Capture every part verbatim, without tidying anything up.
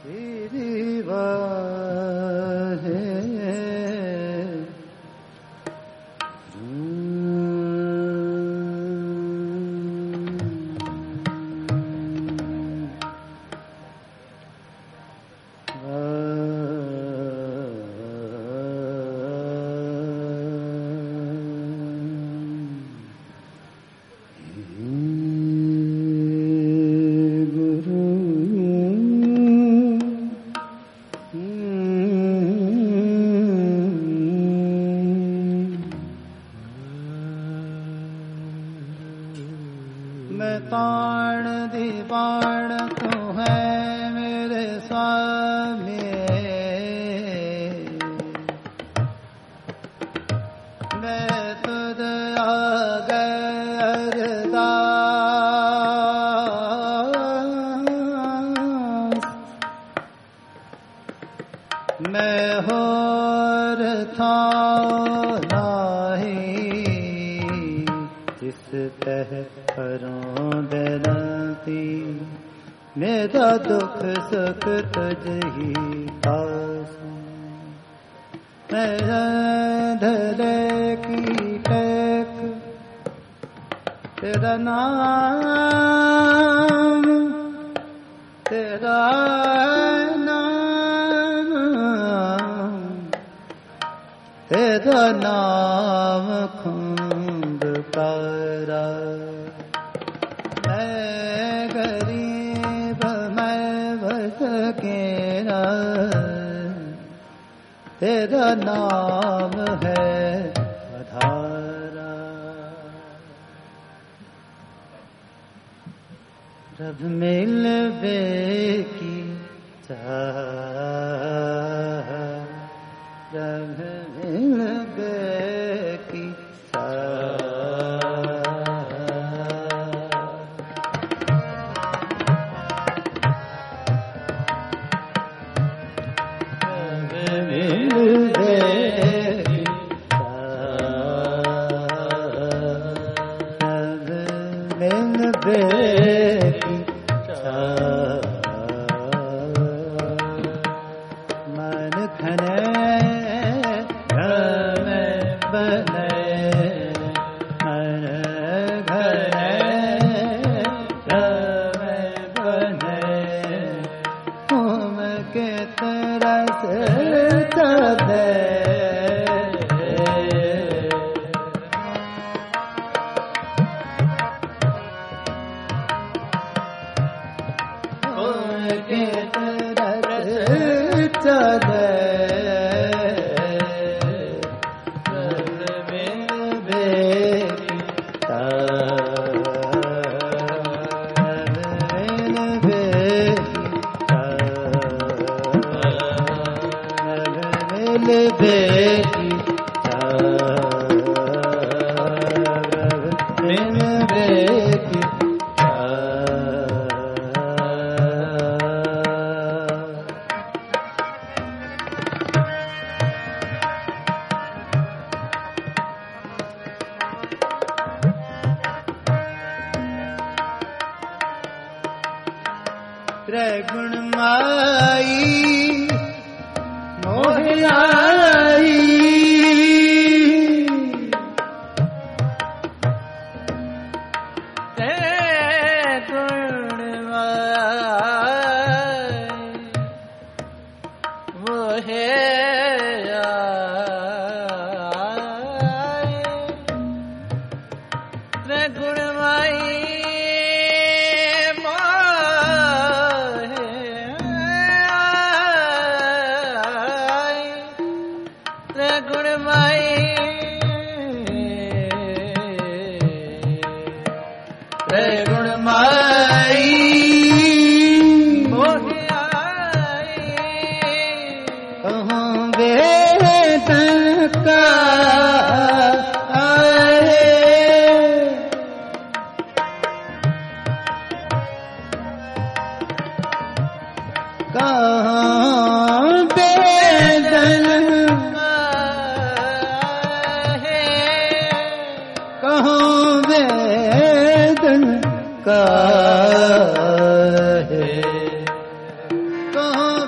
कहाँ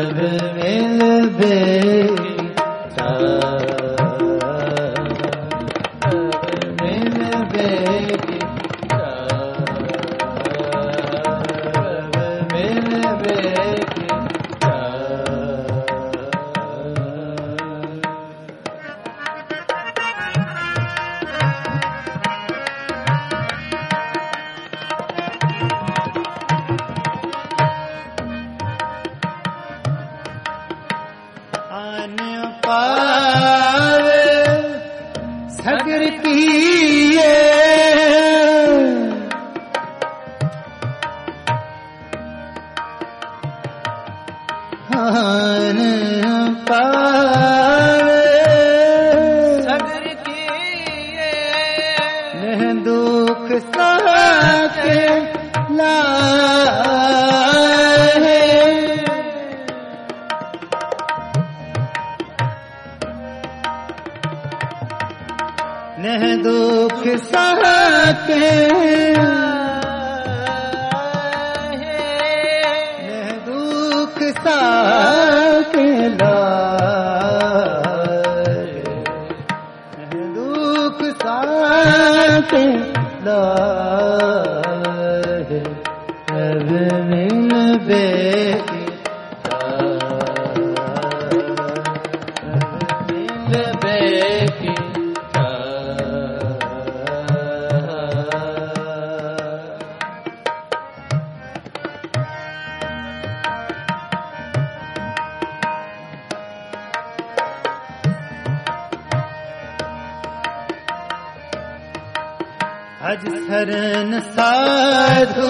अज शरण साधु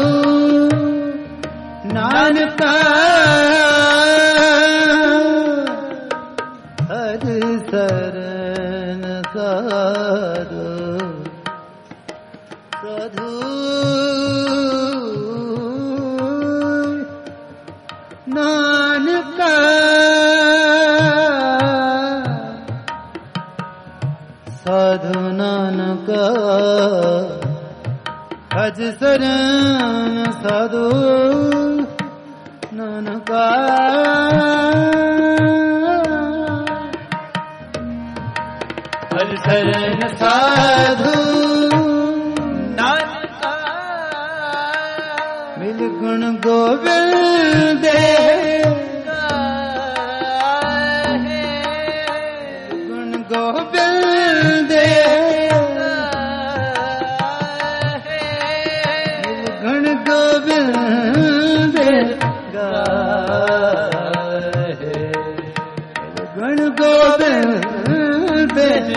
नानका अज शरण साधु साधु नानका साधु नानका अज शरण साधु नानका अज शरण साधु नानका मिल गुण गोविंद गुण गोविंद गुण गोविंद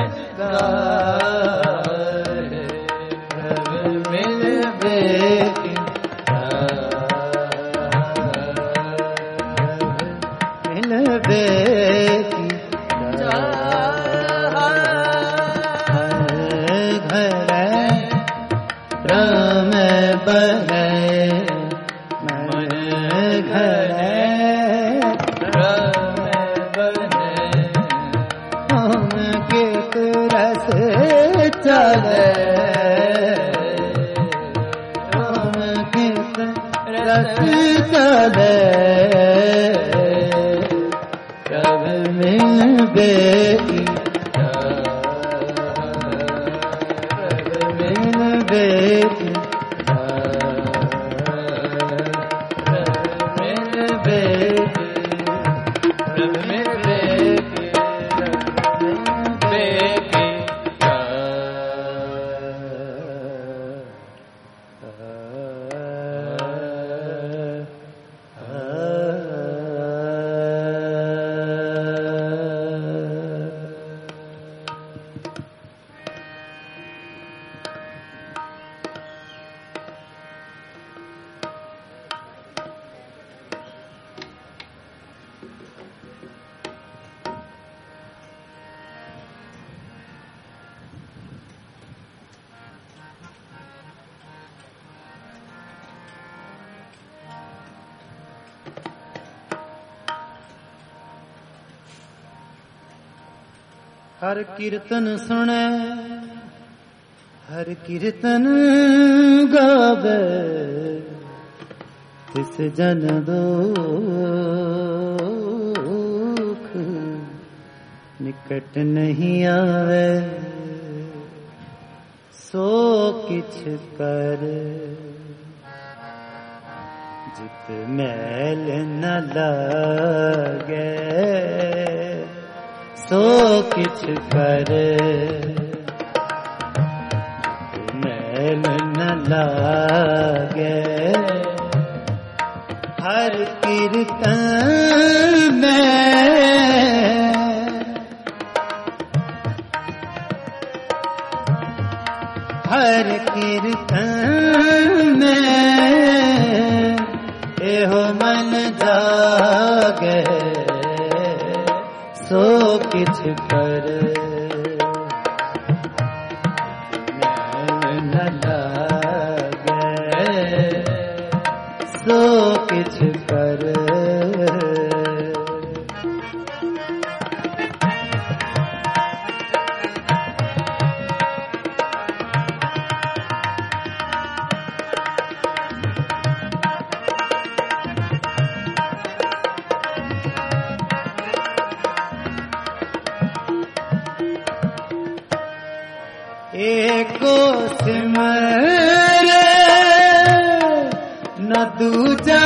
मिल बेटी मिल बेटी घर राम बने चले रस चले कब मिल बेटी कब मिल बेटी मिल बेटी कब मिल बेटी बेटी हर कीर्तन सुने हर कीर्तन गावे तिस जन दो संकट नहीं आवे सो किछ कर, जित मैल न लागे सो किछ कर, जित मैल न लागे। हर कीर्तन में हर कीर्तन में एहो मन जागे सो किछ कर, मैल न लागे सो किछ कर। एको सिमरे न दूजा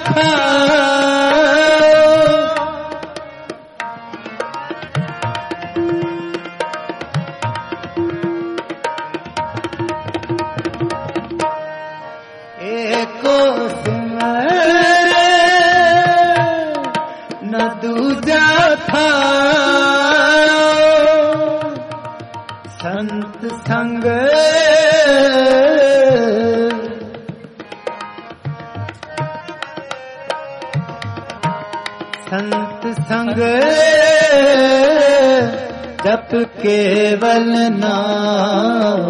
पाओ, एको सिमरे न दूजा पाओ। संत संग संत संग जप केवल नाम,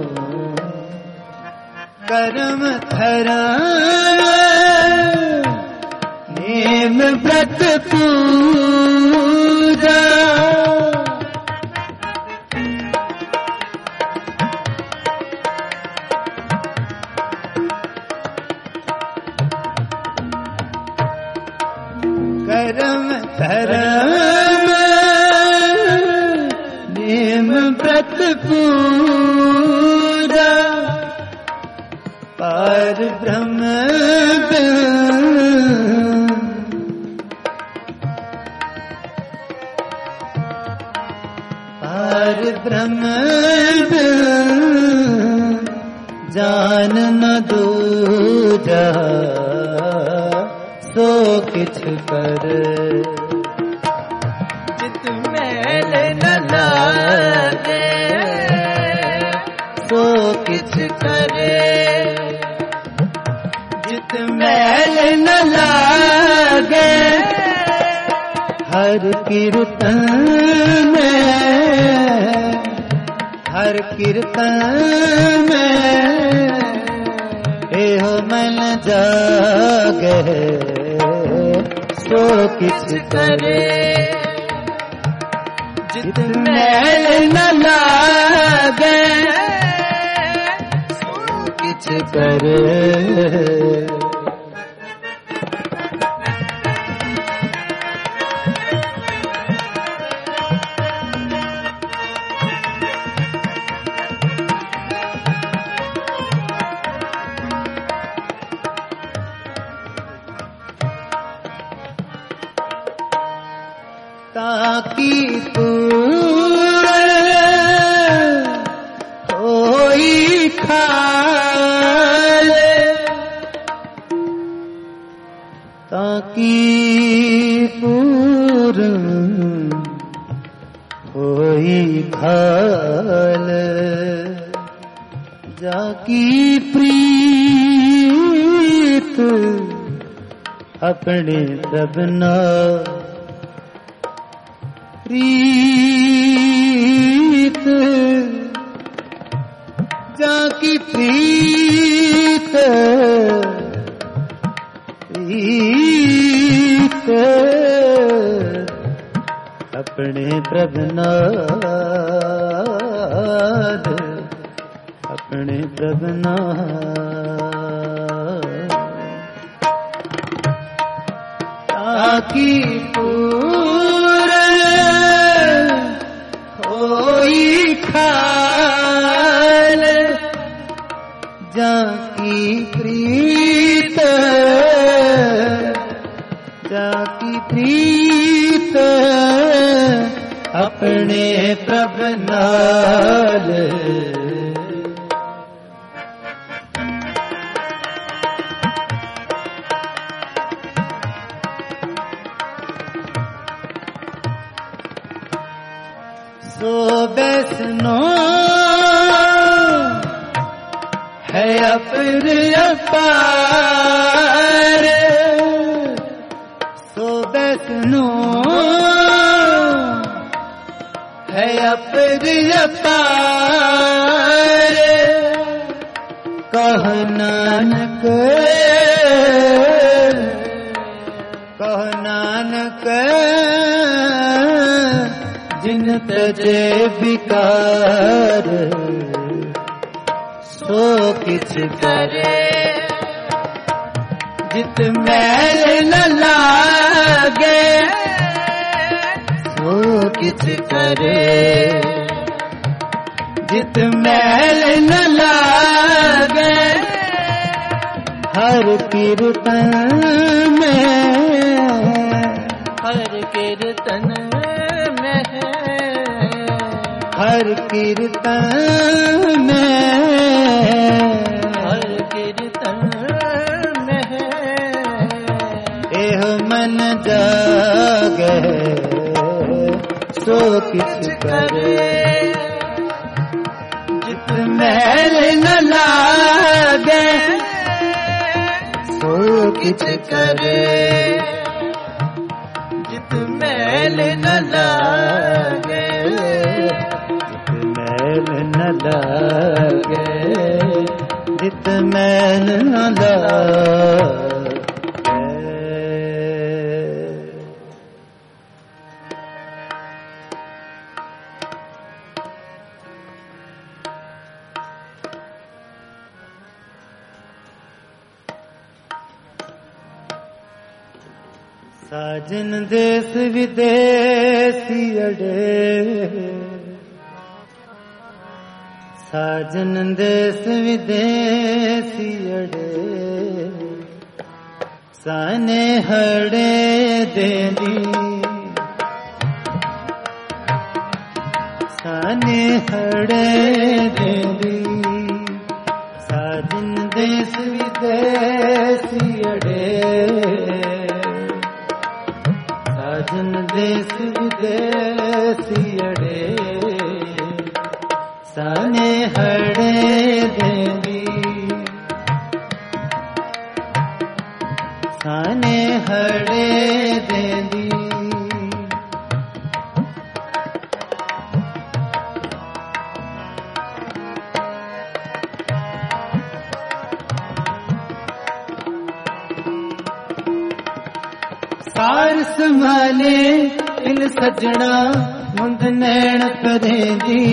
कर्म धर्म नेम व्रत पूजा। कर्म धर्म नेम व्रत पूजा, पार ब्रह्म पार ब्रह्म जान न दूजा सो किछ कर, जित मैल न लागे सो किछ करे, जित मैल न लागे। हर कीर्तन में हर कीर्तन में एहो मन जागे सो किछ करे, जित मैल न लागे सो किछ करे। ताकि पूर्ण होई खाले, ताकि पूर्ण होई खाले, जाकी प्रीत अपने सबना प्रीत, जाकी प्रीत प्रीत अपने प्रभुनाद अपने प्रभुनाद। ताकि पूर्ण की प्रीत अपने प्रभ नाल सो बैसनो है अपर अपार सो बैसनो है अपर अपार कह नानक कह नानक जिन तजे विकार सो किछ करे जित मैल न लागे सो किछ करे जित मैल न लागे हर कीर्तन में हर कीर्तन हर कीर्तन में हर कीर्तन में एह मन जागे सो किछ करे जित मैल न लागे सो किछ करे जित मैल न लागे न लागे जित मैल न लागे साजन देश विदेशी अड़े साजन देश विदेशी अड़े साने हड़े देली साने हड़े देली साजन देश विदेशी अड़े साजन देश विदेशी अड़े साने हड़े देवी साने हड़े देवी सार संभाले इन सजना मुंद नैण करेंदी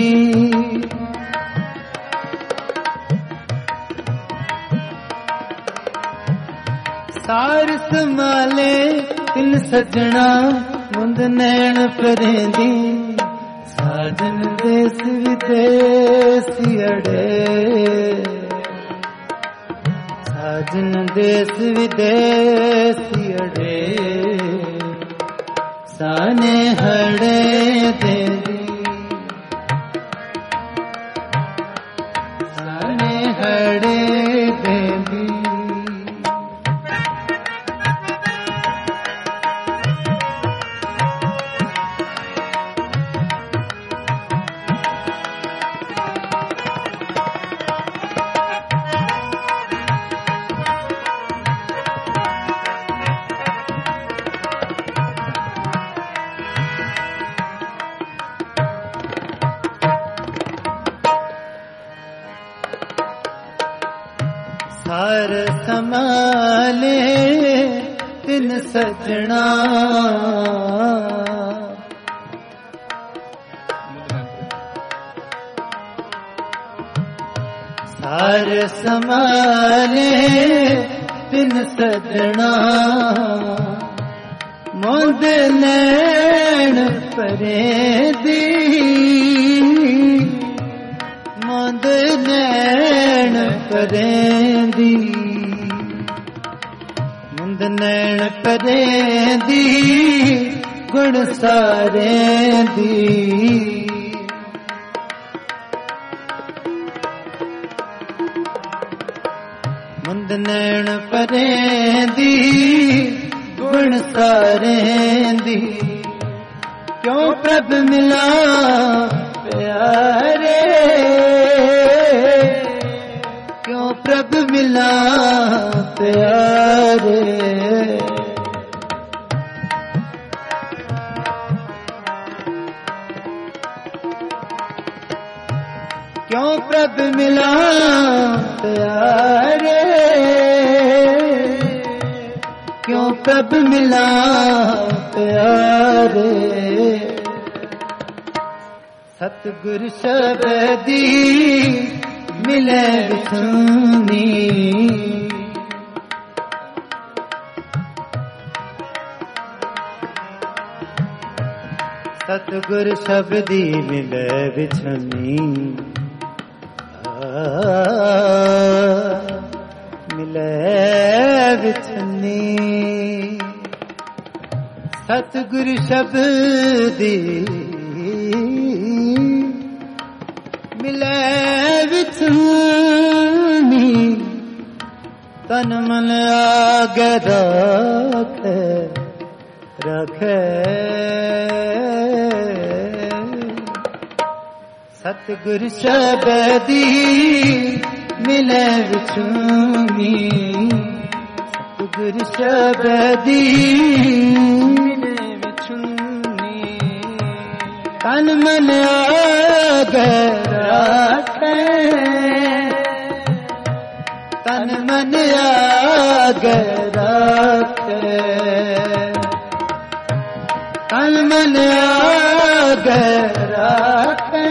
सार संभाले इन सजना मुंद नैण करेंदी साजन देश विदेशी अड़े साजन देश विदेशी अड़े साने हड़े देवी साने हड़े देवी सार संभाले तिन सजना सार संभाले तिन सजना मुंद नैण परे दी मुंद नैण परे दी मुंद नैन परेंदी गुण सारेंदी मुंद नैन परेंदी गुण सारेंदी क्यों प्रभ मिला प्यारे क्यों प्रभ मिला प्यारे क्यों प्रभ मिला प्यारे क्यों प्रभ मिला प्यारे सतगुर शबदी मिले विसुनी सतगुर शबदी मिले विछनी मिले विछनी सतगुर शबदी मिले विछनी तन मन आगे रखे रखे सतगुर शबदी मिले विछनी सतगुर शबदी मिले विछनी तन मन आगे रखे तन मन आगे रखे तन मन आगे रखे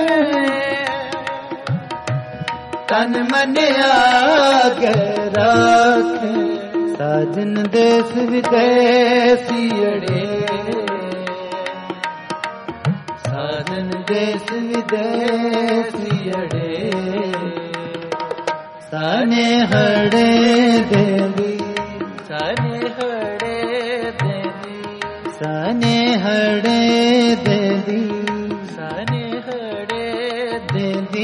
तन मन आगे रखे साजन देश विदेशी अड़े साजन देश विदेशी अड़े साने हड़े देवी साने हड़े देवी साने हड़े देवी साने हड़े देवी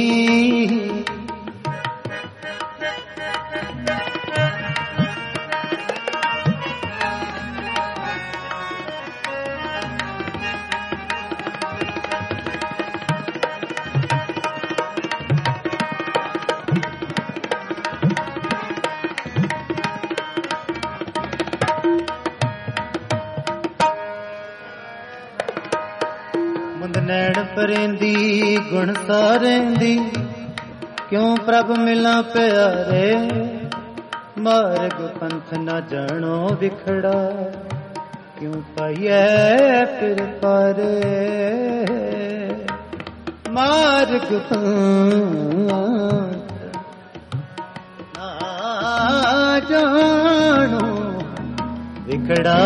नैण परेंदी गुण सारेंदी क्यों प्रभ मिला प्यारे मार्ग पंथ न जानो बिखड़ा क्यों पाइए फिर पारे मार्ग पंथ न जानो बिखड़ा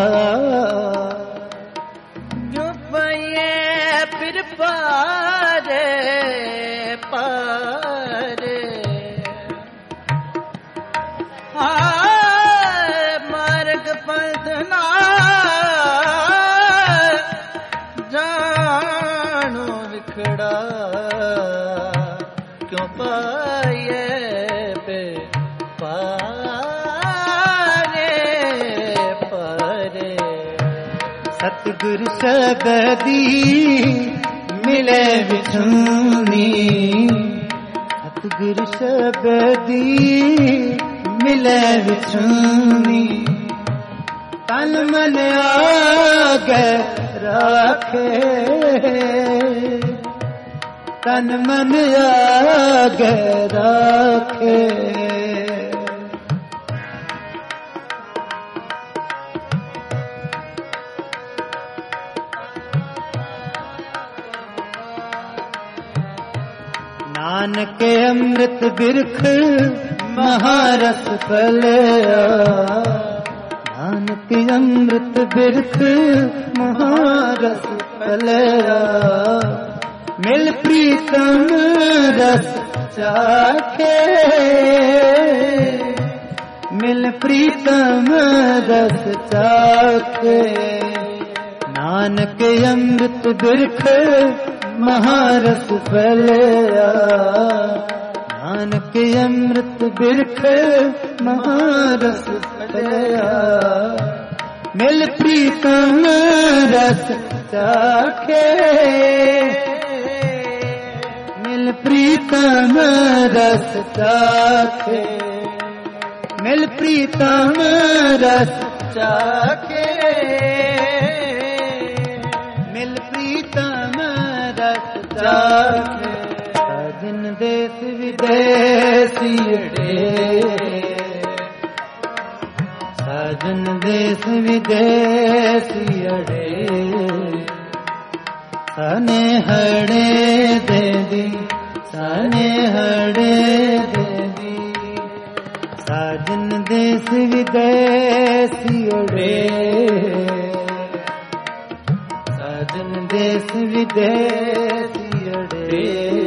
पारे पारे हाय मार्ग पंथ ना जानो विखड़ा क्यों पाए पे पारे पारे सतगुर शबदी मिले विछुनी सतगुर शबदी मिले विछुनी तन मन आगे रखे तन मन आगे रखे नानक अमृत बिरख महारस फलया नानक अमृत बिरख महारस फलया मिल प्रीतम रस चाखे मिल प्रीतम रस चाखे नानक अमृत बिरख महारस फैलिया नानक अमृत बिरख महारस फैलिया मिल प्रीतम रस चाखे मिल प्रीतम रस चाखे मिल प्रीतम रस चाखे मिल प्रीतम रस चाखे साजन देश विदेशी साजन देश विदेशी अड़े साने हड़े दे दी साने हड़े दे दी साजन देश विदेशी अड़े साजन देश विदेशी अड़े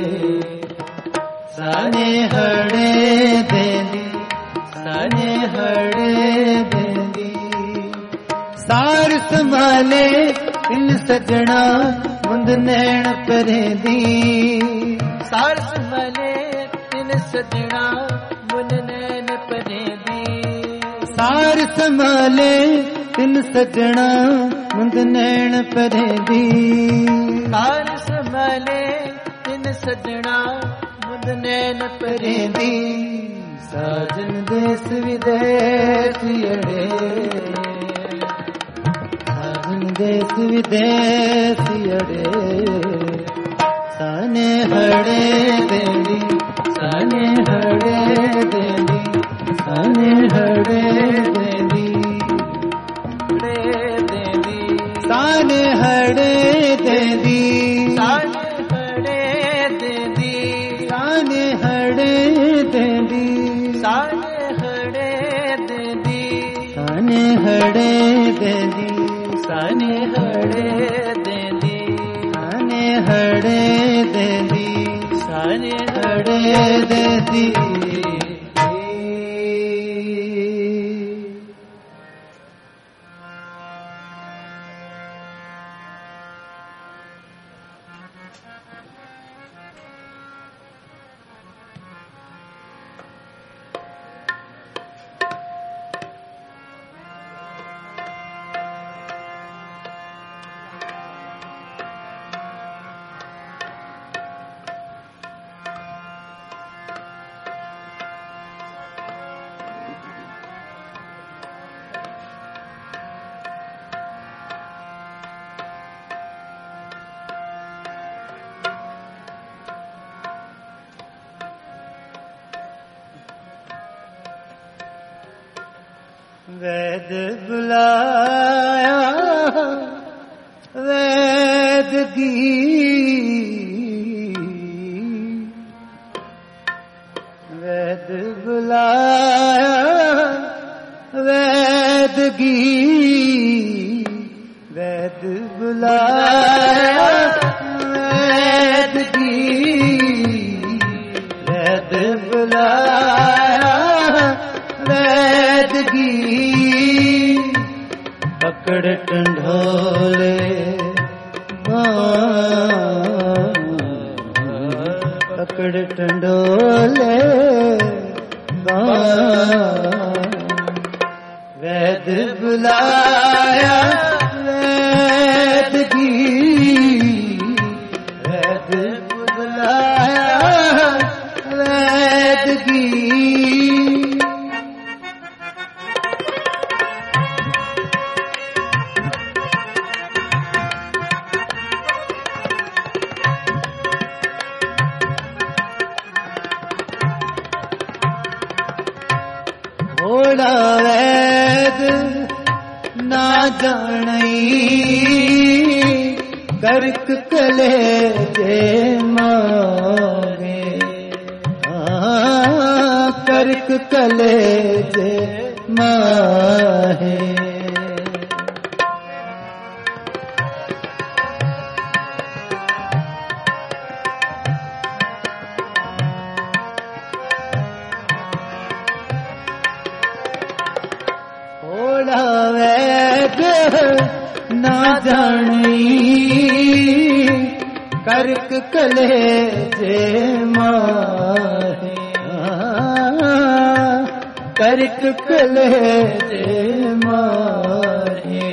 साने हड़े दे दी साने हड़े दे दी सार संभाले इन सजना मुंद नैण करे दी सार संभाले इन सजना मुंद नैण करे दी सार संभाले इन सजना मुंद नैण परे दी सार संभाले इन सजना मुंद नैण परे दी साजन देश विदेश अड़े साजन देश विदेश अड़े साने हड़े देली साने हड़े देली साने हड़े देली साने हड़े देली साने हड़े देली साने हड़े देली साने हड़े देली साने हड़े देली साने हड़े देली साने हड़े देली साने हड़े देली वैद बुलाया वैदगी वैद बुलाया वैदगी वैद बुलाया वैदगी वैद बुलाया वैदगी पकड़ टंढोले पकड़ टंढोले वैद बुलाया वैदगी वैद बुलाया वैदगी घोड़ा वैद ना जानी करक कले जे मारे करक कले जे माहे जानी करक कलेजे माहे करक कलेजे माहे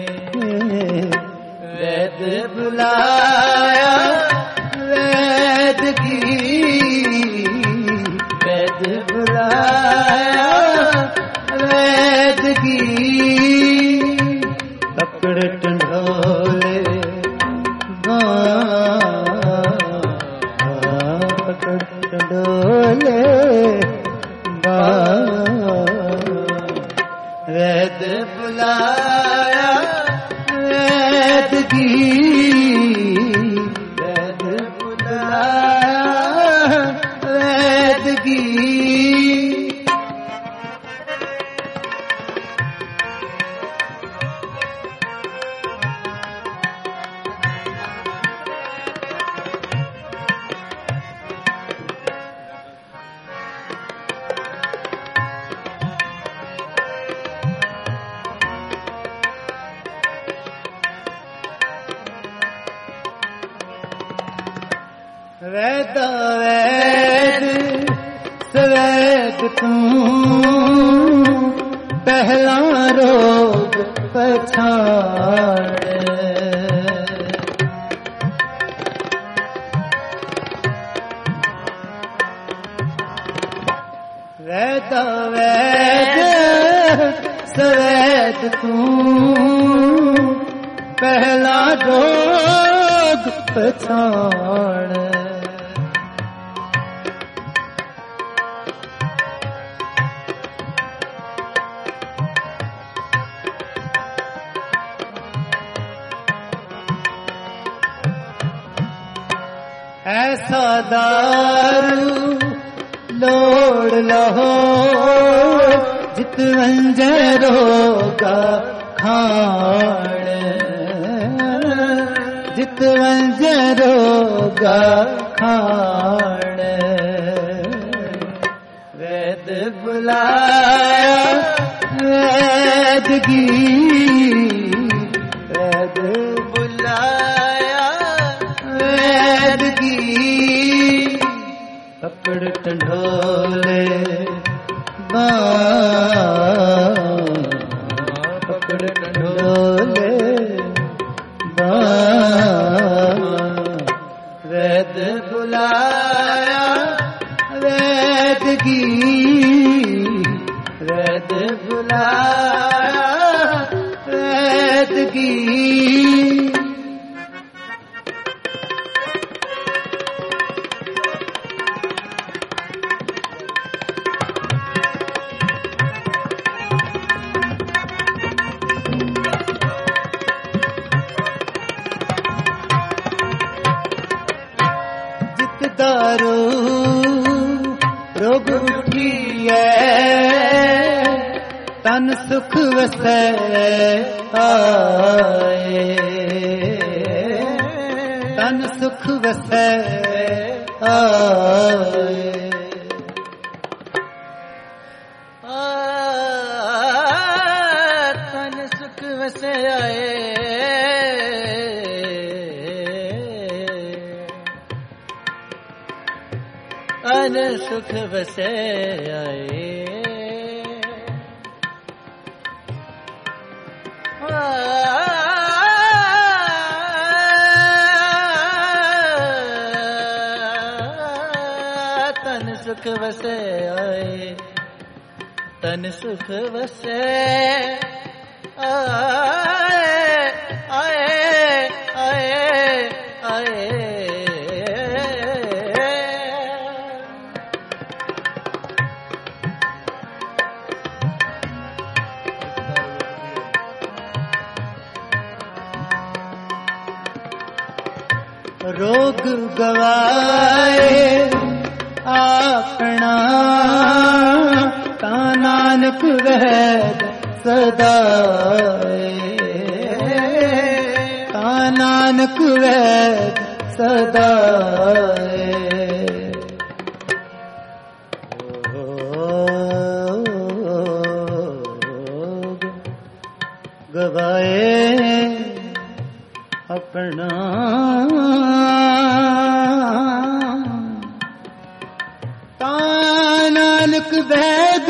वैद बुलाया वैद की वैद बुलाया वैद की पकड़ टंडोले पकड़ टंडोले वैद बुलाया वैद की वैद बुलाया वैद की वैद वैद सवैद तू पहला रोग पछाड़ वैद वैद सवैद तू पहला रोग पछाड़ ऐसा दारू लोड़ लहो जित वंजरोगा खाण जित वंजरोगा खाण वैद बुलाया वैद की वैद बुलाया वैद की पकड़ टंडोले पकड़ टंडोले वैद बुलाया वैद की वैद बुलाया वैद की दारू रोग उठिए तन सुख वसै आए तन सुख वसै आए तन सुख वसै आए तन सुख वसे आए तन सुख वसे आए तन सुख वसे आए आए आए आए रोग गवाए अपना ता नानक वैद सदाए ता नानक वैद सदाए गवाए अपना ता नानक वैद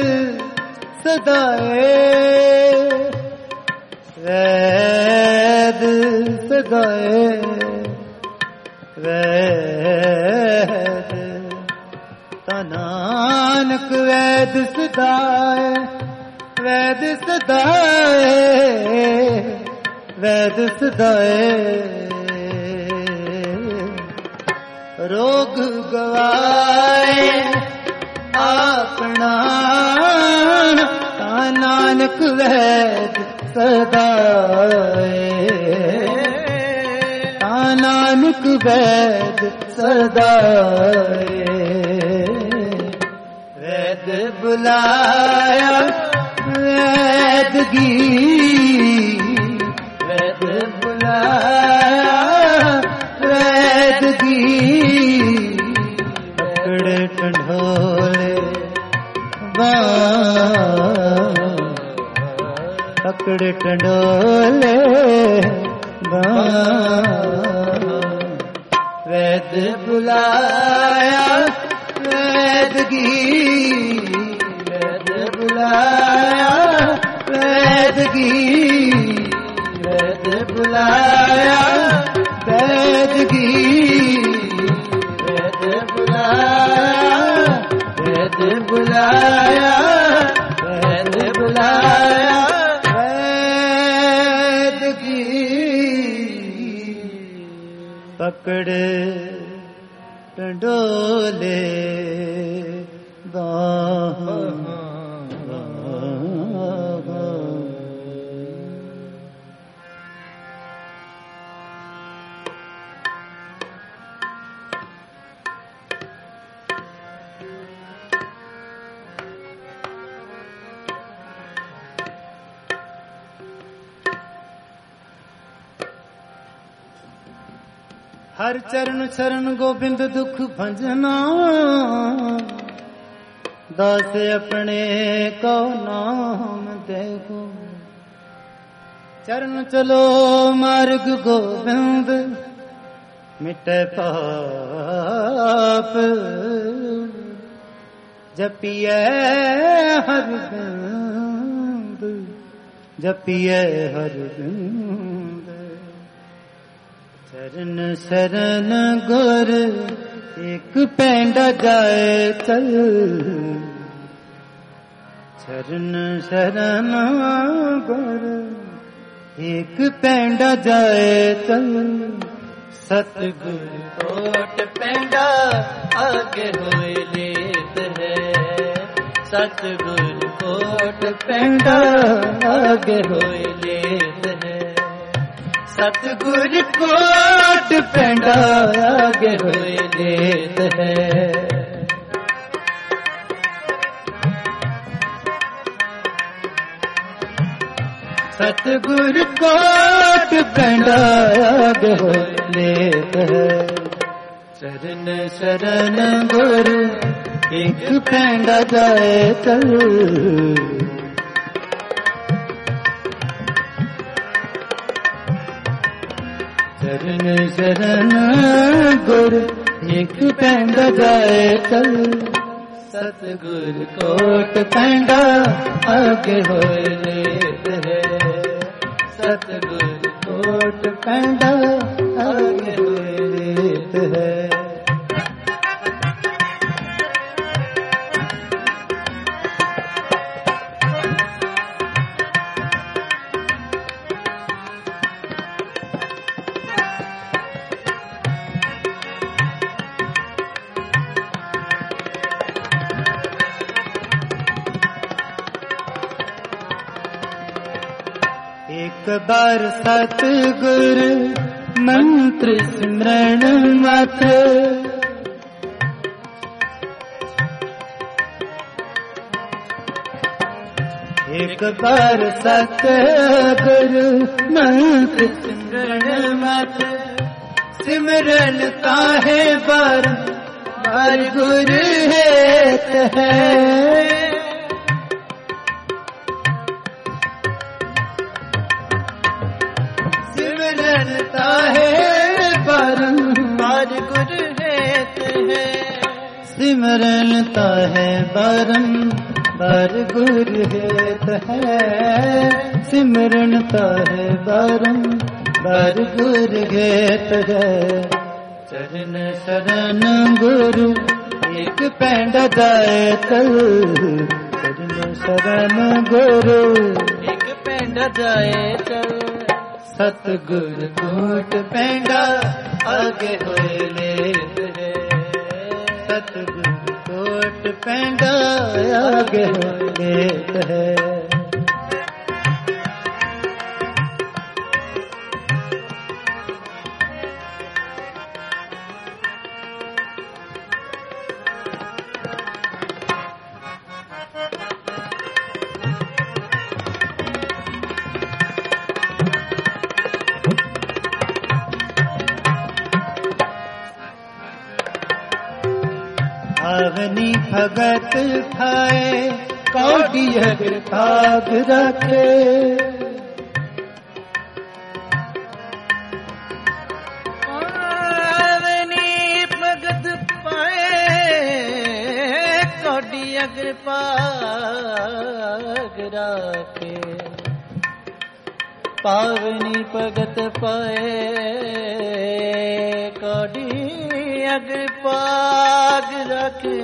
सदाए वैद सदाए वैद ता नानक वैद सदाए वैद सदाए वैद सदाए रोग गवाए अपना ता नानक वैद सदाए ता नानक वैद सदाए वैद बुलाया वैद गी वैद बुलाया वैद गी पकड़े टंडोले पकड़े टंडोले वैद बुलाया वैद गी वैद बुलाया वैद गी वैद बुलाया वैद गी वैद बुलाया वैद बुलाया वैद बुलाया वैद गी पकड़े टंडोले हर चरण शरण गोविंद दुख भंजना दास अपने को नाम देखो चरण चलो मार्ग गोविंद मिटे पाप जपिए हर बिंद जपिए हर बिंद चरण शरण गुर एक पैंडा जाए चल चरण शरण गुर एक पैंडा जाए चल सतगुरु कोट पैंडा आगे होए लेत है सतगुरु कोट पैंडा आगे होए लेत है सतगुरु कोट पैंडा आगे होए लेत है सतगुरु कोट पैंडा आगे होए लेत है चरण शरण गुरु एक पैंडा जाए चल चरण शरण गुरु एक पैंडा जाए चल सतगुरु कोट पैंडा आगे होए लेत है सतगुरु कोट पैंडा आगे होए लेत है एक बार सतगुरु मंत्र सिमरन मत एक बार सतगुरु मंत्र सिमरन मत सिमरन ताहे बार बार गुरु हेत है सिमरन सिमरता है बारंबार गुर हेत है, सिमरता है बारंबार गुर हेत है, सिमरता है बारंबार गुर हेत है। चरण शरण गुरु एक पैंडा जाए कल, चरण शरण गुरु एक पैंडा जाए चल, सतगुर कोट पैंडा आगे होए लेत है, सतगुर कोट पैंडा आगे होए लेत है। आवनी भगत खाए कौडियक भाग रखे, आवनी भगत पाए कौडियक भाग रखे, पावनी भगत पाए कौडी अगर पाग रखे,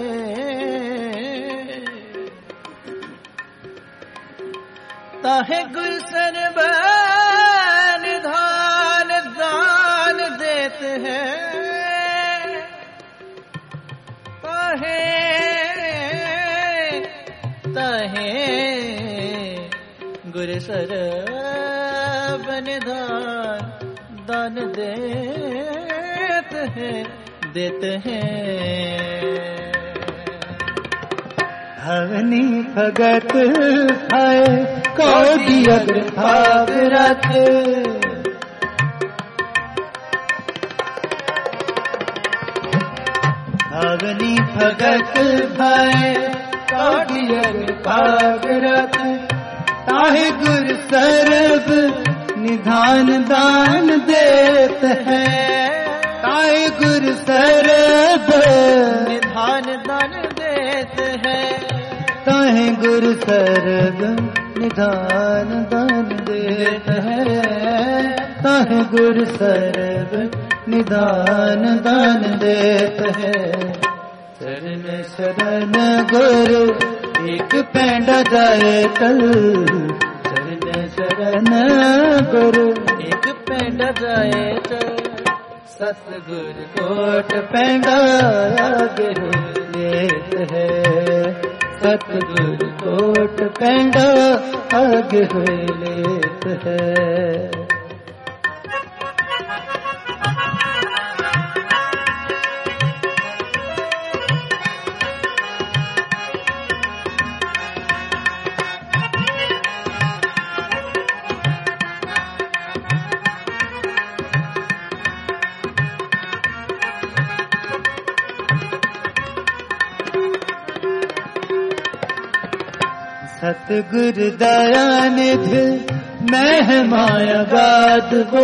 ताहे गुलशन बन धान दान देते हैं, ताहे ताहे गुरसर बन धान दान देते हैं देते हैं। हवनी भगत खाए कौड़ी अग्र भाग रखे, हवनी भगत खाए कौड़ी अग्र भाग रखे, ताहे गुर सरब निधान दान देत है, ताहे गुर सरब निधान दान देत है, ताहे गुर सरब निधान दान देत है, ताहे गुर सरब निधान दान देत है। शरण शरण गुरु एक पैंडा जाए कल, शरण शरण गुरु एक पैंडा जाए चल, सतगुर कोट पैंडा आगे लेत है, सतगुर कोट पैंडा आगे लेत है। सतगुर दया निधि मैं माया गाद वो,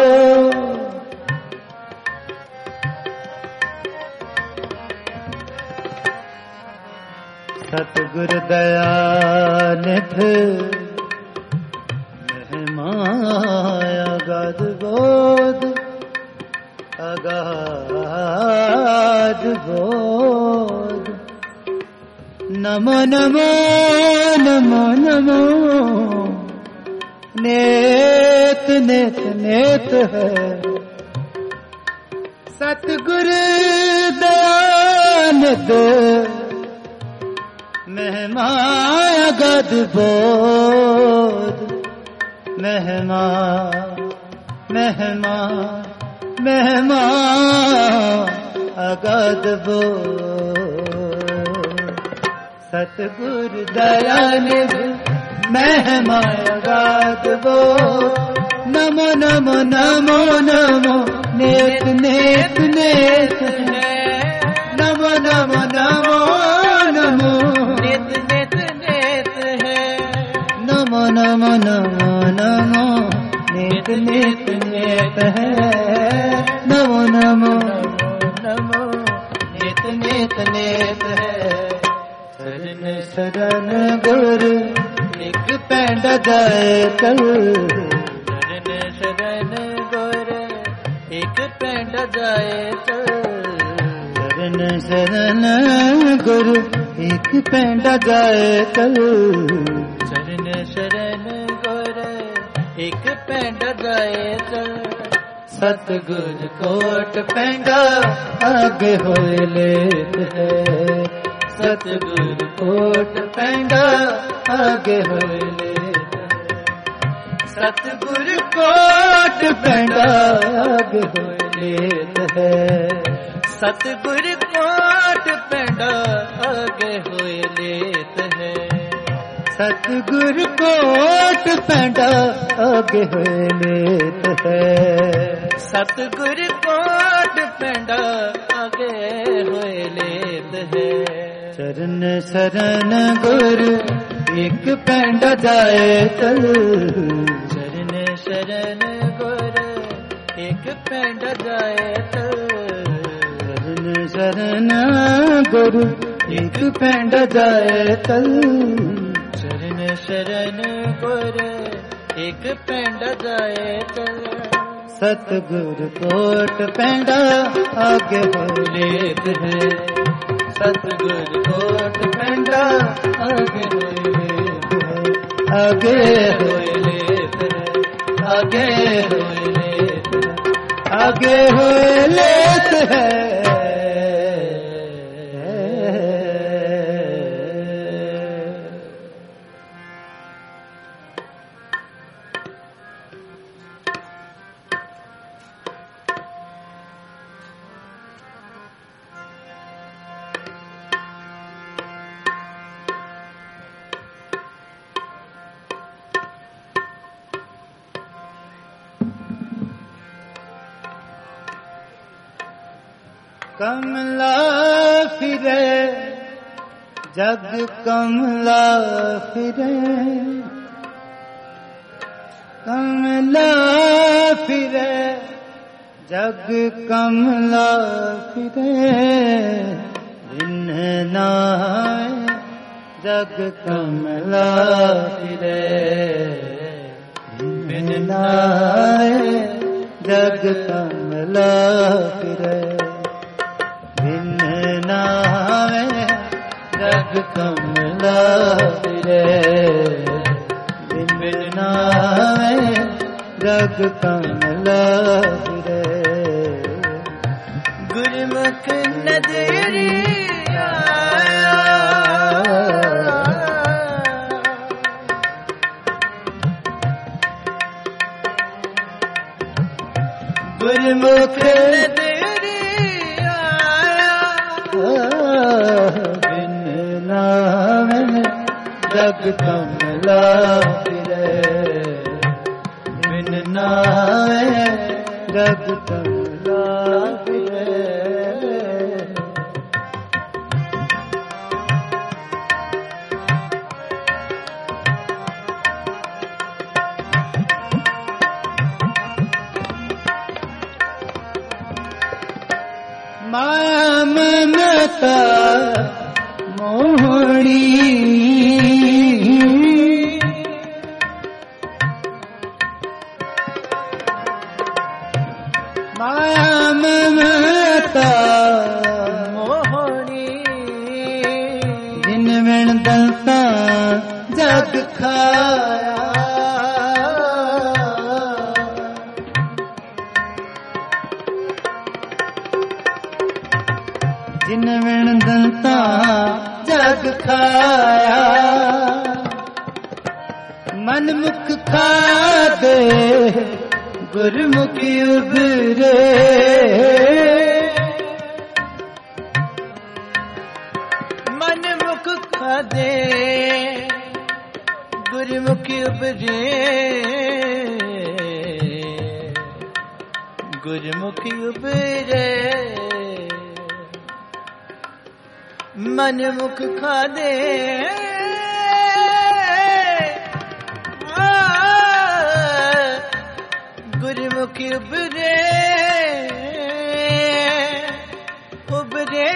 सतगुर दया निधि मैं माया गाद बोध अगाध बोध, नमो नमो नमो नमो नेत नेत नेत है, सतगुर दयानिध महिमा गद बोध, महिमा महिमा महिमा अगद बोध, सतगुर दयानिध महिमा अगद बोध, नमो नमो नमो नमो नेत नेत नेत है, नमो नमो नमो नमो नेत नेत नेत है, नमो नमो नमो नमो नेत नेत नेत नेत है। नमो नमो नमो नित नित नेत है। शरण शरण गुर एक पैंडा जाए कल। शरण शरण गुर एक पैंडा जाए चल। शरण शरण गुरु एक पैंडा जाए कल। शरण शरण गुर एक पैंडा जाए चल। सतगुर कोट पैंडा आगे होए लेत है। सतगुर कोट पैंडा आगे होए लेत है। सतगुर कोट पैंडा आगे होए लेत है। सतगुर कोट पैंडा आगे होए लेत है। सतगुर कोट पैंडा आगे होए लेत है। सतगुर कोट पैंडा आगे होए लेत है। चरण शरण गुर एक पैंडा जाए कल। शरण शरण गुर एक पैंडा जाए चल। शरण शरण गुरु एक पैंडा जाए कल। शरण शरण गुर एक पैंडा जाए चल। सतगुर कोट पैंडा आगे हो लेत है। सतगुर कोट पैंडा आगे होए लेत है। आगे होए लेत है। आगे होए लेत है। आगे हो लेत है। कमला फिरे जग कमला फिरे। कमला फिरे जग कमला फिरे। बिन नाय जग कमला फिरे। बिन नाय जग कमला फिरे। बिन नावे जग कमला फिरे। बिन नावे जग कमला फिरे। गुरमुख नजरी आया। गुरमुख जग कमला फिरे। बिन नावे जग कमला फिरे। माया ममता मोहड़ी। माया ममता मोहनी। जिन विण दलता जग खाया। जिन विण दलता जग खाया। मन मुख खा दे गुरमुखी उबरे। मन मुख खा दे गुरमुखी उबरे। गुरमुखी उबरे। मन मुख खा दे गुरमुखी गुरमुखी उबरे उबरे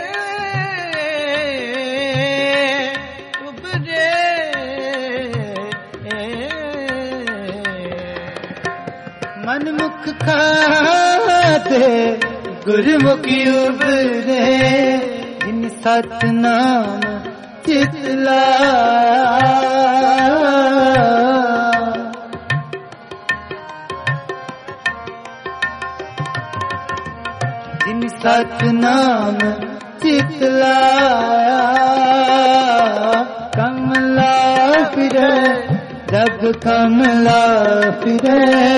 उबरे मन मुख खाते गुरमुखी उबरे जिन सतनाम चितला जिन सतनाम चितला कमला फिरे जग कमला फिरे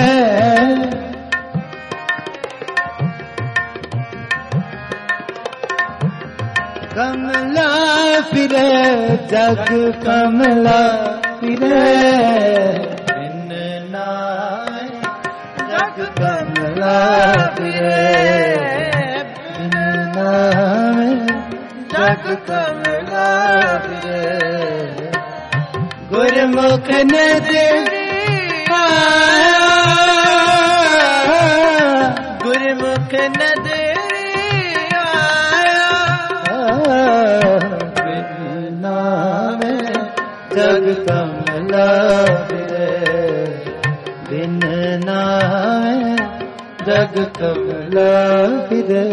कमला फिरे जग कमला फिरे बिन नाम जग कमला फिरे बिन नाम जग कमला फिरे गुरमुख नजरी आया गुरमुख नजरी जग कमला फिरे बिन नाम जग कमला फिरे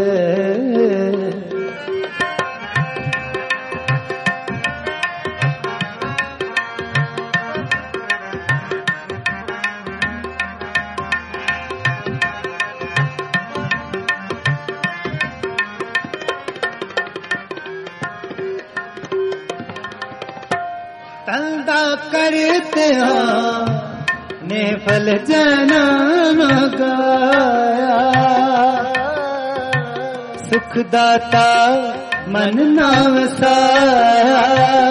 तलदा करते ने फल जन्म गाया सुखदाता मन नाम साया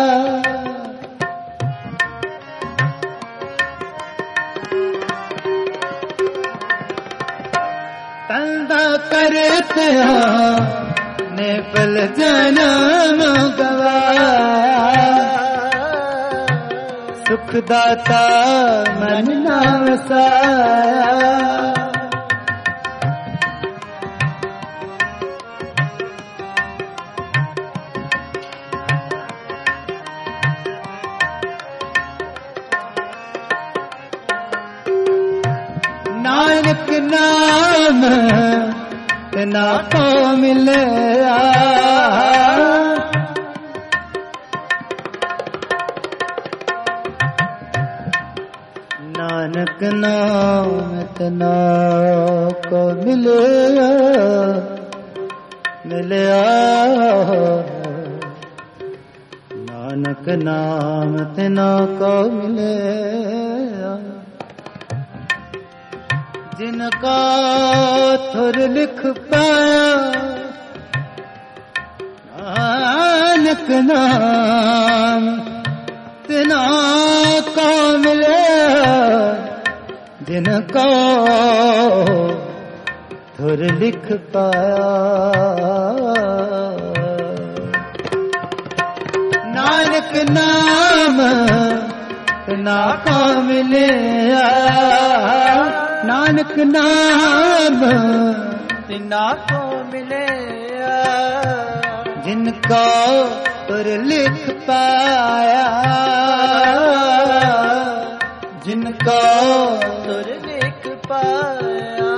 तलदा करते ने फल जन्म गवाया सुखदाता मन नाम साया नानक नाम ना को मिले नानक नाम तना को मिले मिले नानक नाम तना को मिले जिनका थुर लिख पाया नानक नाम तना को मिले जिनको थुर लिख पाया नानक नाम तना को मिले नानक नाम तना को मिले जिनको थुर लिख पाया जिनको तुर लिख पाया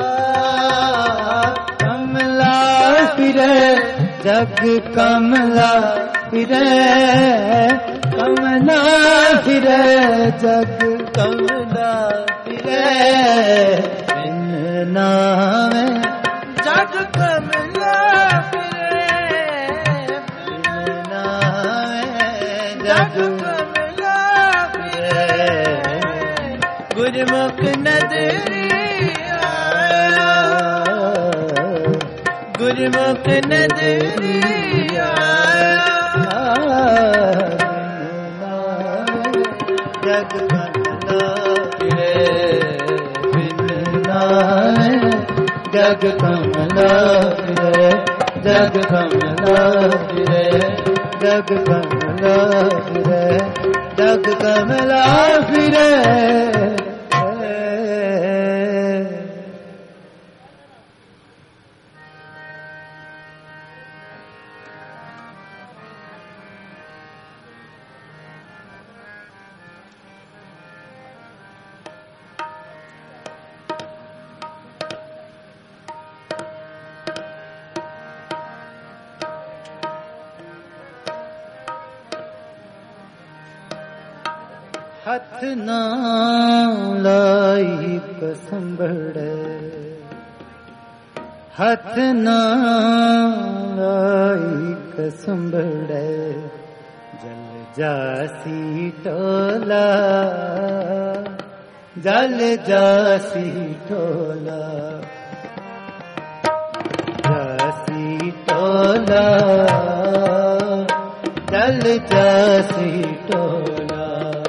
कमला फिरे जग कमला फिरे कमला फिरे जग कमला फिरे बिन नाम जग कमला फिरे बिन नाम जग जग कमला फिरे गुरमुख नजरी आया गुरमुख नजरी आया जग कमला फिरे बिन नाम जग कमला फिरे जग कमला फिरे जग कमला फिरे जग कमला फिरे हथ ना लाई कसंबड़ हथ ना लाई कसंबड़ जल जासी टोला जल जासी टोला जासी टोला जल जासी टोला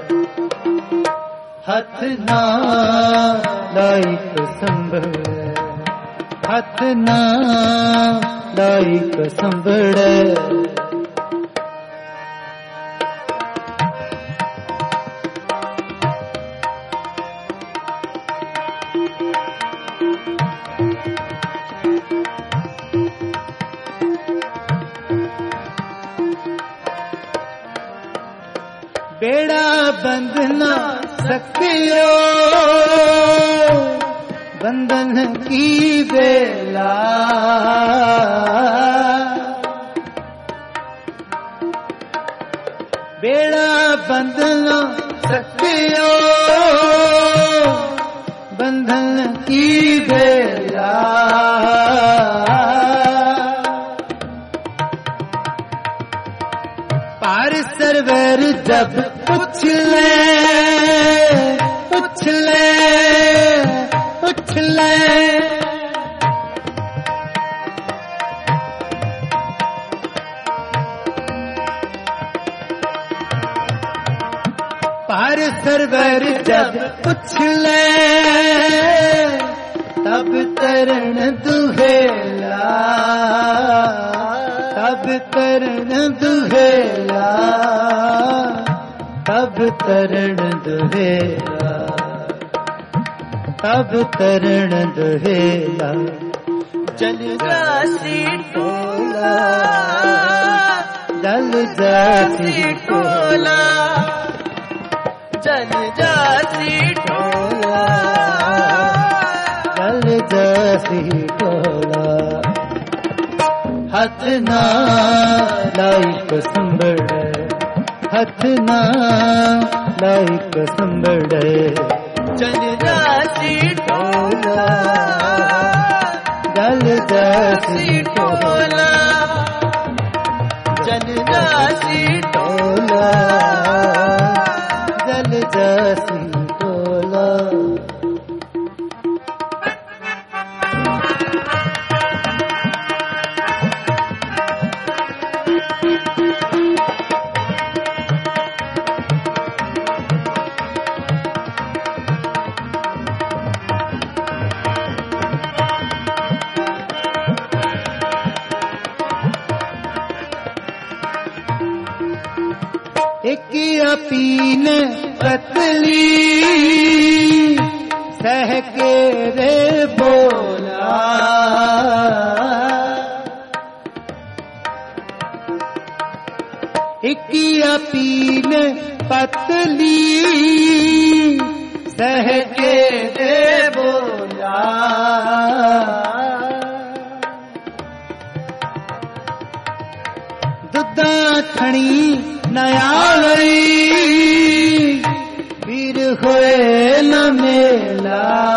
हथ ना लाई कसंबड़ हथ ना लाई कसंबड़ बेड़ा बंधना सकियो बंधन की बेला बेड़ा बंधना सकियो बंधन की बेला पार सरवर जब उछले उछले उछले पार सरवर जब उछले तब तरण दुहेला तब तरण दुहेला तब तरण दुहेला तब तरण दुहेला जल जासी टोला जल जासी टोला जल जासी टोला जल जासी टोला हथ ना लाई कसंबड़ हथ ना लाई कसंबड़ जल जासी टोला जल जासी टोला जल जासी टोला जल जासी टोला एक अपीन पतली सह के रे बोला एक अपीन पतली सह के रे बोला दुदा थणी नया वीर होए न मेला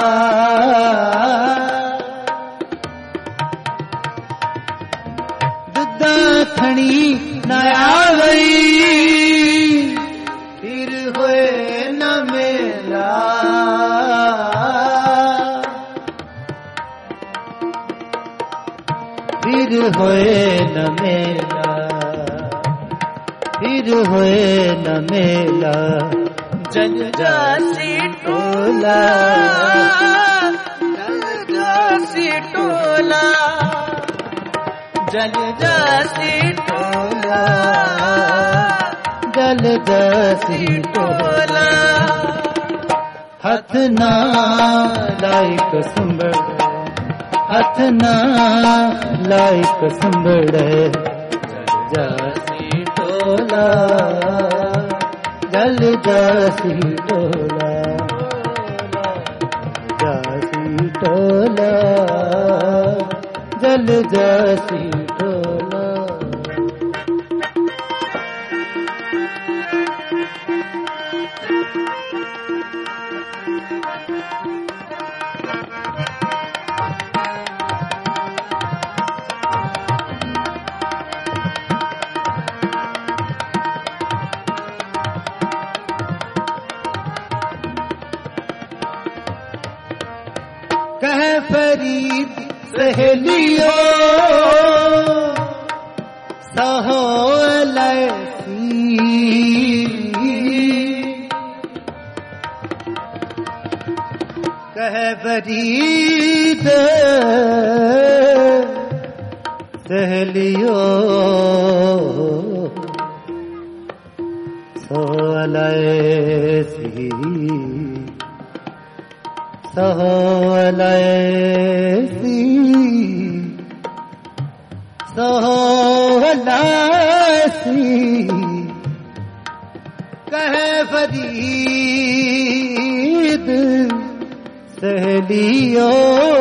दुदा थणी नया वीर होए न मेला वीर होए न मेला वीर होए न मेला जल जासी टोला जल जासी टोला जल जासी टोला जल जासी टोला हथ ना लाई कसंबड़ हथ ना लाई कसंबड़ जासी टोला जल जासी टोला जासी टोला जल जासी टोला Thank you. फरीद सहेलियों सहो लैसी कह फरीद सहेलियों सो लैसी सहो लैसी सहो लैसी कहे फरीद सहेलियों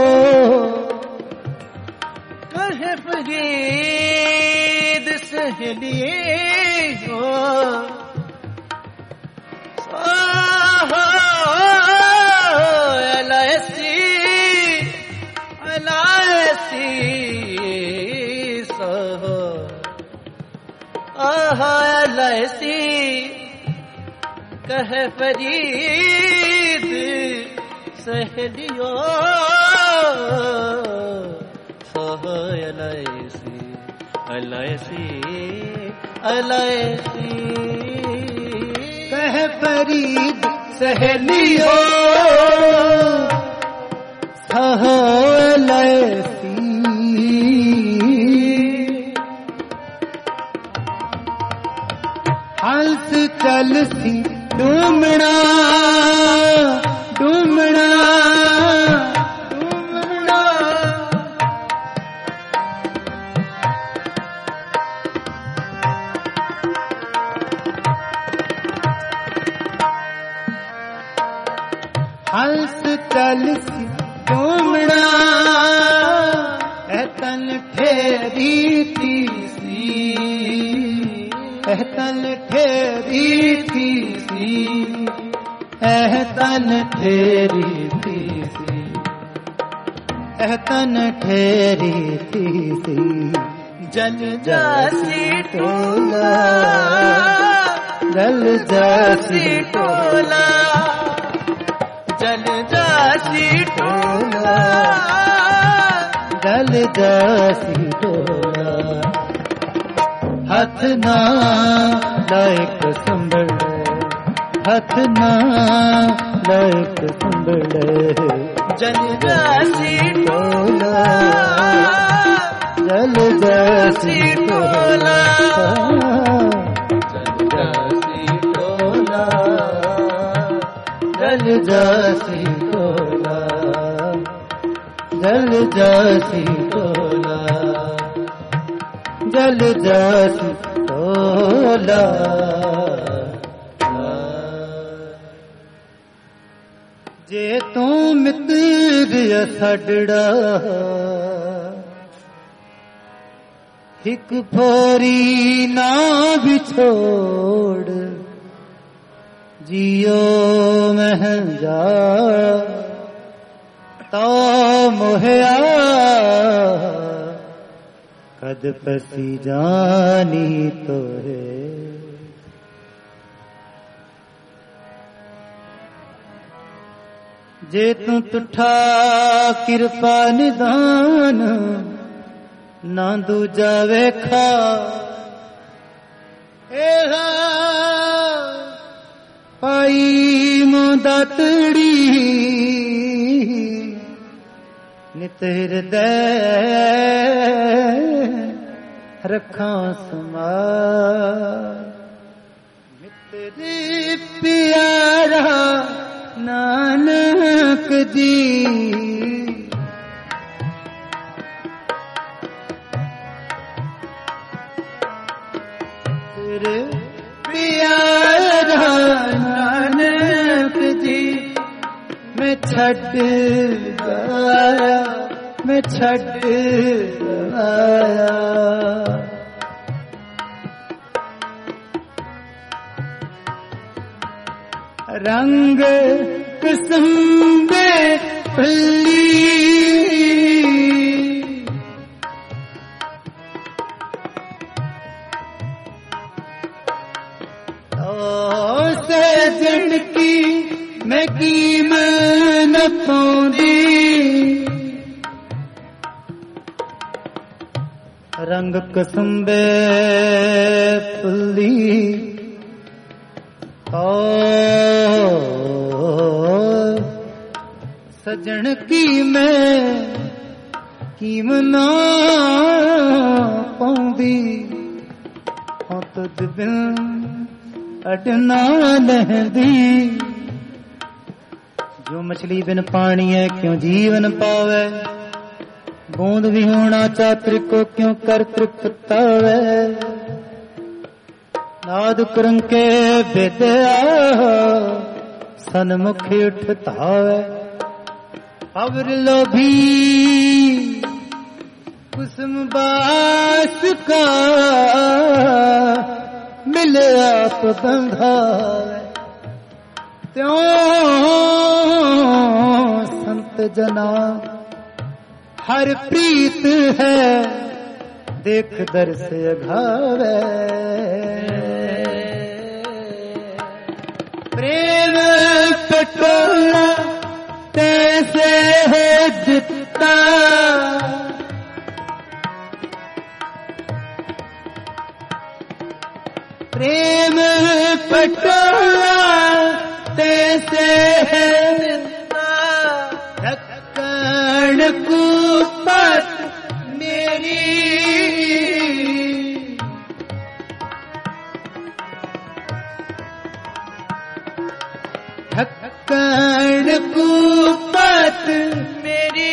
कहे फरीद सहेलियों लैसी कह फरीद सहेलियों अलैसी अलैसी अलैसी कह फरीद सहेलियों अलैसी हंस चल सी डूमना डूमना डूमना हंस चल सी डूमना तन ठेरी थी सी तन ठेरी थी सी तन ठेरी थी सी तन ठेरी थी सी जल जासी टोला जल जासी टोला जल जासी टोला जल जासी टोला हथ ना लायक संभले हथ ना लायक संभले जल जासी टोला जल जासी टोला जल जासी टोला जल जासी टोला जल जासी टोला जल जासी टोला जे तू मित्र सडड़ा हिक फोरी ना बिछोड़ जियो महंजा तो मोहया कद पसी जानी तो है जे तू तुठा कृपा निदान ना दूजा वेखा एहा पाई मुदतड़ी नित हृदय रखा समा मित्र प्यारा नानक जी तेरे प्यारा नानक जी मैं छड़ गया मैं छड़ गया रंग किस्म दे फली सजन की मैं कीमत न पाउंदी रंग कसुंबे फुल्ली ओ सजन की मैं कीमना पाउंदी हो तुझ बिन अडना लहंदी। जो मछली बिन पानी है क्यों जीवन पावे, बूंद भी होना चात्र को क्यों कर तृप्तावे। नाद करंके बेदया सन्मुख उठतावे। अवर लोभी कुसुम बास का मिले आप बंधावे। त्यों संत जना हर प्रीत है देख दर्श अघावे। प्रेम पटोला तैसे है जितना, प्रेम पटोला तैसे है जितना। ढक्कन कुपत मेरी ढक्कन कुपत मेरी।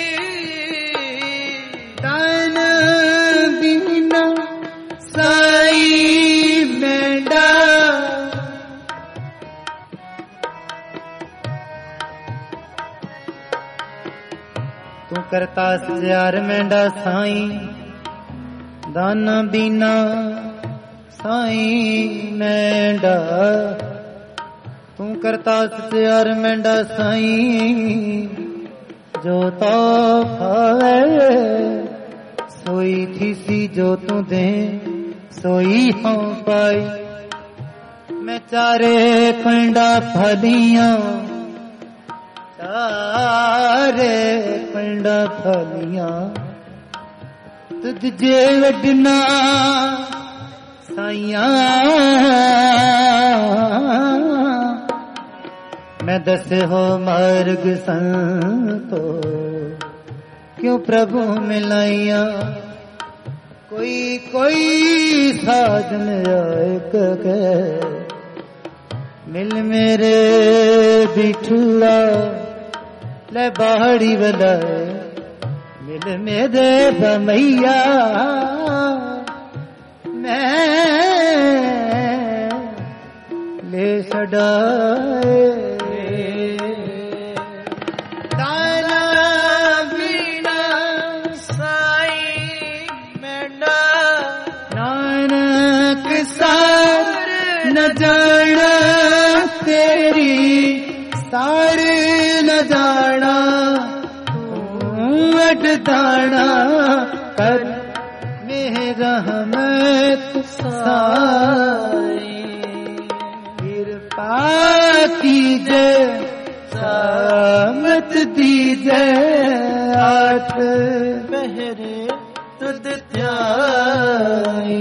दान बिना साई मेंढा, तू करता यार मेंढा साई। दाना बिना साई मेंढा, तू करता यार मेंढा साई। जो तो खावे सोई थी सी, जो तू दे सोई हों पाई। मैं चारे पंडा फलियां, चारे पंडा फलियां तुझ जे वडना साइयां। मैं दस हो मार्ग संतो क्यों प्रभु मिलाइया। कोई कोई साजन आए के मिल मेरे बिठुआ ले बाहड़ी बदाए। मिल मेरे बमैया मैं ले छड़ाए। दाना बिना साई मेंढा, नानक सार न जाना तेरी, सार न जाना अट दाना कर मेरा रहमत साई। कृपा कीजे सामत दीजे, आठ पहरे तुद त्याई।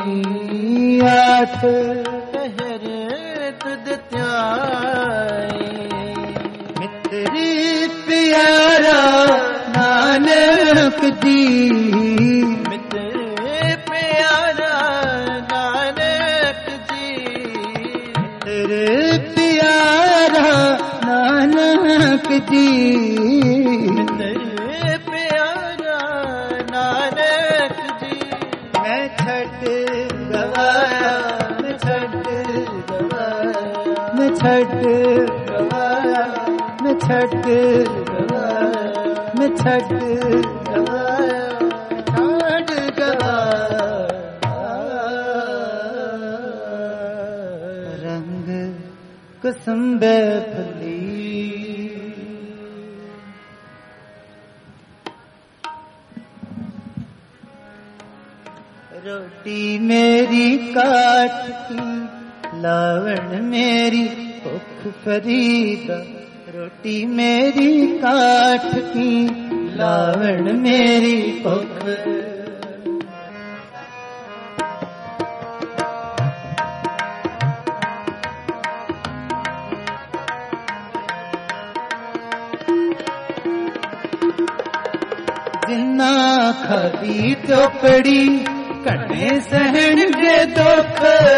आठ पहरे तुद त्याई। मित्र प्यारा नानक जी, मित्र प्यारा नानक जी। मित्र प्यारा नानक जी, मित्र प्यारा नानक जी। मैं छठ गवाया, मैं छठ गवाया, मैं छठ गवाया, मैं छठ गवाया, मैं छठ गवाया, छठ गवाया। रंग कसुंबे फली रोटी मेरी काट की, लावण मेरी भुख फरीदा। रोटी मेरी काठ की, लावण मेरी भुख। ਜਿੰਨਾ ਖਾਦੀ ਚੋਪੜੀ ਘਣੇ ਸਹਿਣਗੇ ਦੁੱਖ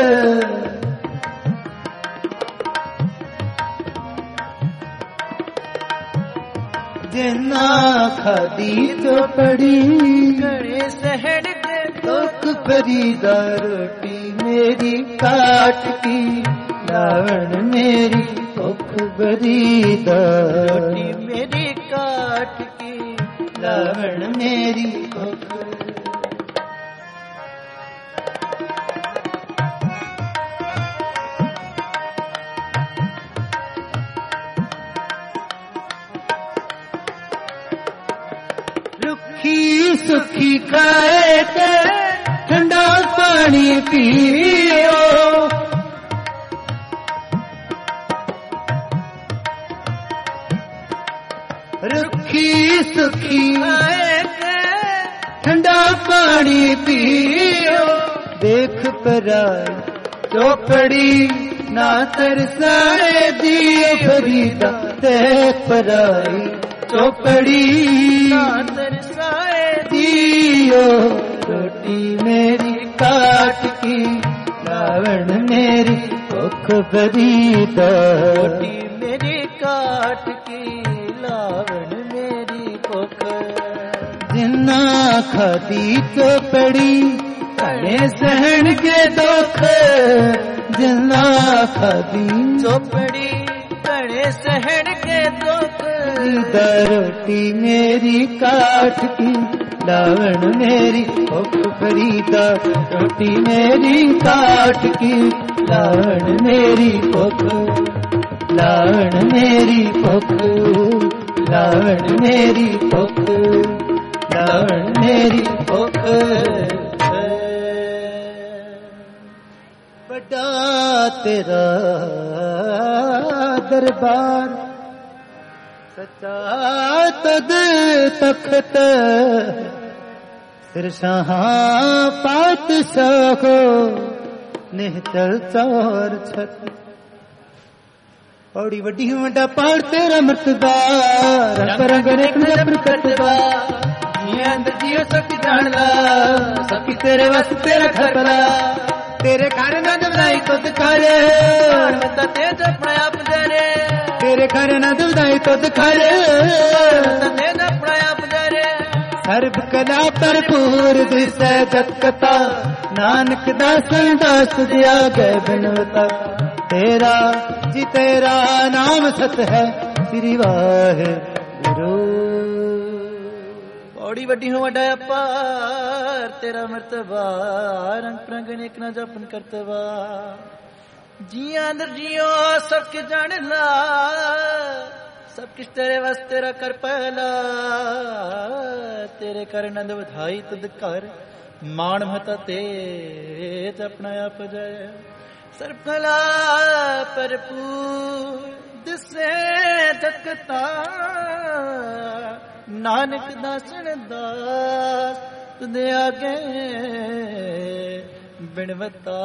ਜਿੰਨਾ ਖਾਦੀ ਚੋਪੜੀ ਘਣੇ ਸਹਿਣਗੇ ਦੁੱਖ ਫਰੀਦਾ ਰੋਟੀ ਮੇਰੀ ਕਾਟ ਕੀ ਲਾਵਣ ਮੇਰੀ ਭੁੱਖ ਬਰੀਦਾ ਰੋਟੀ ਮੇਰੀ ਕਾਟ ਕੀ ਲਾਵਣ ਮੇਰੀ ਭੁੱਖ ਰੁੱਖੀ ਸੁੱਖੀ ਖਾਏ ਤੇ ਠੰਡਾ ਪਾਣੀ ਪੀਓ ਰੁੱਖੀ ਸੁੱਖੀ ਖਾਏ ਤੇ ਠੰਡਾ ਪਾਣੀ ਪੀਓ ਦੇਖ ਪਰਾਈ ਚੋਪੜੀ ਨਾ ਤਰਸਾਏ ਦੀ ਫਰੀਦਾ ਦੇਖ ਪਰਾਈ ਚੋਪੜੀ ਨਾ ਤਰਸਾਏ ਦੀਓ ਰੋਟੀ ਮੇਰੀ ਕਾਟ ਕੀ ਲਾਵਣ ਮੇਰੀ ਭੁੱਖ ਬਰੀਦਾ ਰੋਟੀ ਮੇਰੀ ਕਾਟ ਕੀ ਲਾਵਣ ਮੇਰੀ ਭੁੱਖ ਜਿੰਨਾ ਖਾਦੀ ਚੋਪੜੀ ਘਣੇ ਸਹਿਣਗੇ ਦੁੱਖ ਜਿੰਨਾ ਖਾਦੀ ਚੋਪੜੀ ਘਣੇ ਸਹਿਣਗੇ ਦੁੱਖ ਰੋਟੀ ਮੇਰੀ ਕਾਟ ਕੀ ਲਾਵਣ ਮੇਰੀ ਭੁੱਖ ਫਰੀਦਾ ਰੋਟੀ ਮੇਰੀ ਕਾਟ ਕੀ ਲਾਵਣ ਮੇਰੀ ਭੁੱਖ ਲਾਵਣ ਮੇਰੀ ਭੁੱਖ ਲਾਵਣ ਮੇਰੀ ਭੁੱਖ ਲਾਵਣ ਮੇਰੀ ਭੁੱਖ ਵੱਡਾ ਤੇਰਾ ਦਰਬਾਰ ਸੱਚਾ ਤਦ ਤਖਤ ਸਿਰ ਸ਼ਾਹਾਂ ਪਾਤਸ਼ਾਹ ਨਿਹਚਲ ਚੌਰ ਛਤ ਪੌੜੀ ਵੱਡੀ ਵੱਡਾ ਪਹਾੜ ਤੇਰਾ ਮਰਤਬਾ ਰੰਗ ਰੰਗ ਰੇਖ ਜਬਰ ਕਤਬਾ ਜੀਆਂ ਅੰਦਰ ਜੀਓ ਸਭ ਜਾਣ ਲਾ ਸਭ ਤੇਰੇ ਵਸ ਤੇਰਾ ਖਤਰਾ ਤੇਰੇ ਘਰ ਨਾ ਦਵਾਈ ਤੁਧ ਕਰੇ ਮਤਾ ਤੇ ਜਪਣਾ ਆਪ ਜਰੇ ਤੇਰੇ ਘਰ ਨਾ ਦਵਾਈ ਤੁਧ ਕਰੇ ਮਤਾ ਤੇ ਜਪਣਾ ਆਪ ਜਰੇ ਸਰਬ ਕਲਾ ਭਰਪੂਰ ਦਿਸੈ ਜਤ ਕਥਾ ਨਾਨਕ ਦਾ ਸੰਦਾਸ ਦਿਆ ਗਏ ਬਿਨਵਤਾ ਤੇਰਾ ਜੀ ਤੇਰਾ ਨਾਮ ਸਤ ਹੈ ਸ੍ਰੀ ਵਾਹਿਗੁਰੂ ਬੜੀ ਵੱਡੀ ਹੋ ਵੱਡਾ ਅਪਾਰ ਤੇਰਾ ਮਰਤਬਾ ਰੰਗ ਪ੍ਰੰਗ ਨੇਕ ਨਾ ਜਪਨ ਕਰਤਵਾ ਜੀਆਂ ਅੰਦਰ ਜੀਓ ਸਭ ਕੇ ਜਾਣ ਲਾ ਸਭ ਕਿਛ ਤੇਰੇ ਵਸ ਤੇਰਾ ਕਰ ਪਹਿਲਾ ਤੇਰੇ ਕਰ ਨੰਦ ਵਧਾਈ ਤੁਧ ਕਰ ਮਾਣ ਮਤਾ ਤੇ ਆਪਣਾ ਆਪ ਜੈ ਸਰਬ ਕਲਾ ਭਰਪੂਰ ਦਿਸੇ ਜਗਤਾ ਨਾਨਕ ਦਾਸਨ ਦਾਸ ਤੁਦੇ ਆਗੇ ਬਿਨਵਤਾ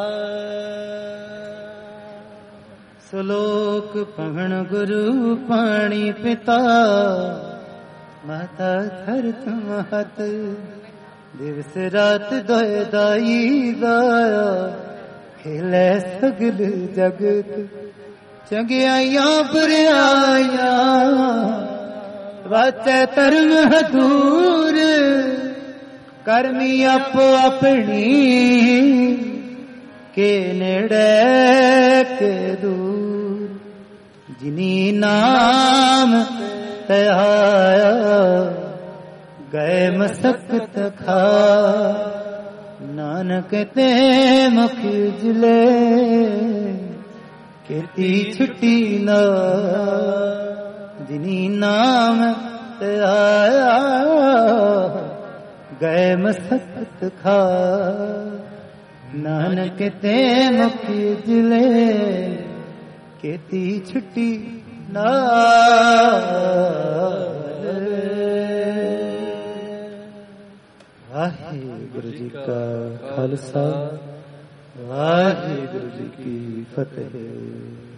ਸ਼ਲੋਕ ਪਵਨ ਗੁਰੂ ਪਾਣੀ ਪਿਤਾ ਮਾਤਾ ਧਰਤ ਮਹਤ ਦਿਵਸ ਰਾਤ ਦੋਇ ਦਾਈ ਗਾਇਆ ਖੇਲੇ ਸਗਲ ਜਗਤ ਚੰਗਿਆਈਆਂ ਬੁਰਿਆਈਆਂ ਵਾਚੈ ਧਰਮ ਹਦੂਰ ਕਰਮੀ ਆਪੋ ਆਪਣੀ ਕੇ ਨੇੜੇ ਕੇ ਦੂਰ ਜਿਨੀ ਨਾਮ ਧਿਆਇਆ ਗਏ ਮਸਕਤ ਖਾ ਨਾਨਕ ਤੇ ਮੁਖ ਜਿਲੇ ਕੀਤੀ ਛੁੱਟੀ ਨਾ ਜਿਨੀ ਨਾਮ ਧਿਆਇਆ ਗਏ ਮਸਕਤ ਖਾ ਨਾਨਕ ਤੇ ਮੁਖ ਜਿਲੇ ਕੀਤੀ ਛੁੱਟੀ ਨਾ ਵਾਹਿਗੁਰੂ ਜੀ ਕਾ ਖਾਲਸਾ ਵਾਹਿਗੁਰੂ ਜੀ ਕੀ ਫਤਿਹ।